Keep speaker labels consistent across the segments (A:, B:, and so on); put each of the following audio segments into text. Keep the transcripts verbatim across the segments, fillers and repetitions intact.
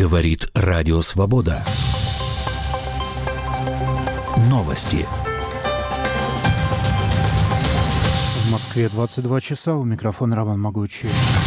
A: Говорит Радио Свобода. Новости.
B: В Москве двадцать два часа. У микрофона Роман Могучий.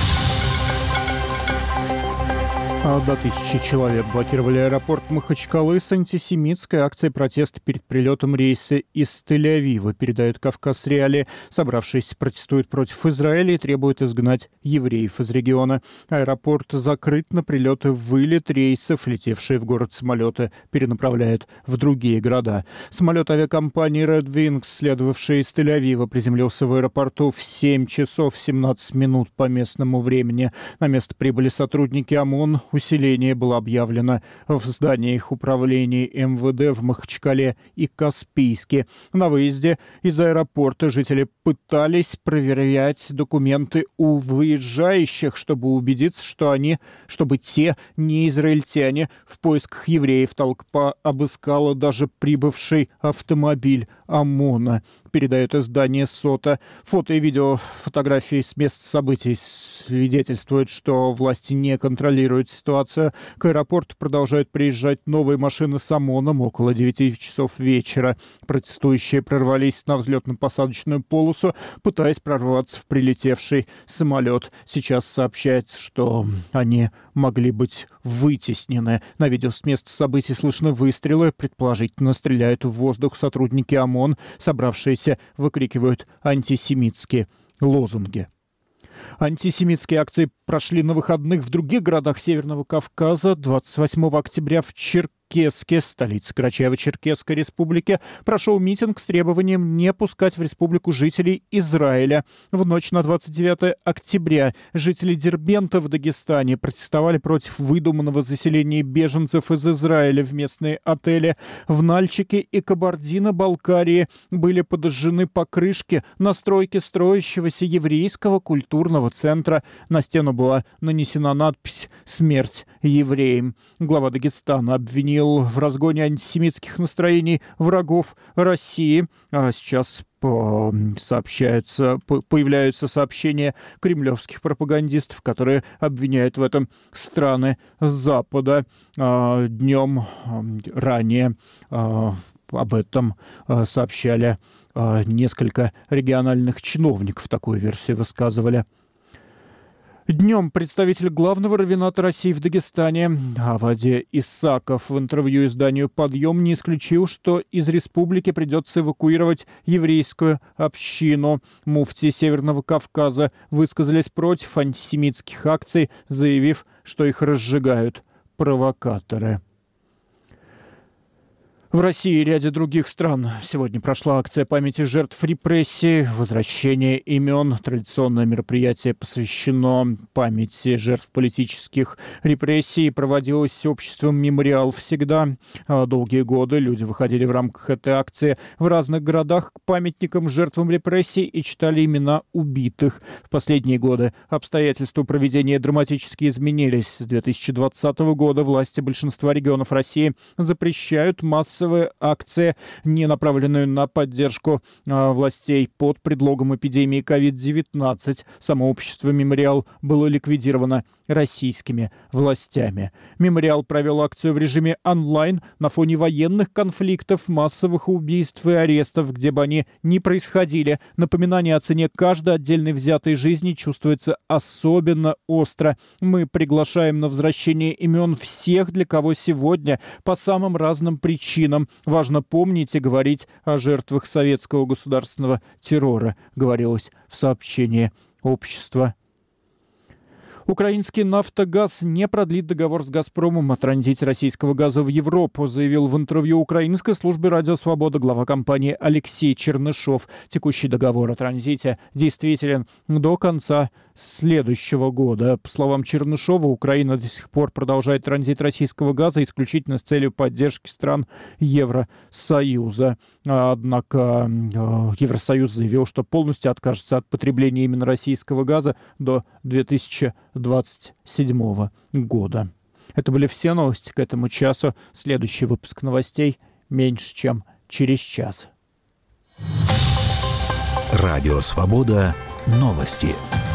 B: До тысячи человек блокировали аэропорт Махачкалы с антисемитской акцией протеста перед прилетом рейса из Тель-Авива, передают «Кавказ Реалии». Собравшиеся протестуют против Израиля и требуют изгнать евреев из региона. Аэропорт закрыт на прилеты, вылет рейсов, летевшие в город самолеты перенаправляют в другие города. Самолет авиакомпании Red Wings, следовавший из Тель-Авива, приземлился в аэропорту в семь часов семнадцать минут по местному времени. На место прибыли сотрудники ОМОН. Усиление было объявлено в зданиях управлений эм вэ дэ в Махачкале и Каспийске. На выезде из аэропорта жители пытались проверять документы у выезжающих, чтобы убедиться, что они, чтобы те не израильтяне. В поисках евреев толпа обыскала даже прибывший автомобиль ОМОНа, передает издание «Сота». Фото и видео фотографии с мест событий свидетельствуют, что власти не контролируют ситуацию. К аэропорту продолжают приезжать новые машины с ОМОНом около девяти часов вечера. Протестующие прорвались на взлетно-посадочную полосу, пытаясь прорваться в прилетевший самолет. Сейчас сообщается, что они могли быть вытеснены. На видео с места событий слышны выстрелы. Предположительно, стреляют в воздух сотрудники ОМОН. Собравшиеся выкрикивают антисемитские лозунги. Антисемитские акции прошли на выходных в других городах Северного Кавказа. двадцать восьмого октября в Черкесске, столице Карачаево-Черкесской республики, прошел митинг с требованием не пускать в республику жителей Израиля. В ночь на двадцать девятое октября жители Дербента в Дагестане протестовали против выдуманного заселения беженцев из Израиля в местные отели. В Нальчике и Кабардино-Балкарии были подожжены покрышки на стройке строящегося еврейского культурного центра. На стену была нанесена надпись «Смерть евреям». Глава Дагестана обвинил в разгоне антисемитских настроений врагов России. А сейчас по, сообщаются, по, появляются сообщения кремлевских пропагандистов, которые обвиняют в этом страны Запада. А, днем а, ранее а, об этом а, сообщали а, несколько региональных чиновников, такую версию высказывали. Днем представитель главного раввината России в Дагестане Авади Исаков в интервью изданию «Подъем» не исключил, что из республики придется эвакуировать еврейскую общину. Муфти Северного Кавказа высказались против антисемитских акций, заявив, что их разжигают провокаторы. В России и ряде других стран сегодня прошла акция памяти жертв репрессий, возвращение имен. Традиционное мероприятие посвящено памяти жертв политических репрессий. Проводилось обществом «Мемориал» всегда. Долгие годы люди выходили в рамках этой акции в разных городах к памятникам жертвам репрессий и читали имена убитых. В последние годы обстоятельства проведения драматически изменились. С две тысячи двадцатого года власти большинства регионов России запрещают массовые акции, не направленную на поддержку а, властей под предлогом эпидемии ковид девятнадцать. Само общество «Мемориал» было ликвидировано российскими властями. «Мемориал» провел акцию в режиме онлайн на фоне военных конфликтов, массовых убийств и арестов, где бы они ни происходили. Напоминание о цене каждой отдельной взятой жизни чувствуется особенно остро. Мы приглашаем на возвращение имен всех, для кого сегодня по самым разным причинам важно помнить и говорить о жертвах советского государственного террора, говорилось в сообщении общества. Украинский «Нафтогаз» не продлит договор с «Газпромом» о транзите российского газа в Европу, заявил в интервью украинской службе «Радио Свобода» глава компании Алексей Чернышов. Текущий договор о транзите действителен до конца следующего года. По словам Чернышова, Украина до сих пор продолжает транзит российского газа исключительно с целью поддержки стран Евросоюза. Однако Евросоюз заявил, что полностью откажется от потребления именно российского газа до две тысячи двадцать седьмого года. Это были все новости к этому часу. Следующий выпуск новостей меньше, чем через час.
A: Радио Свобода. Новости.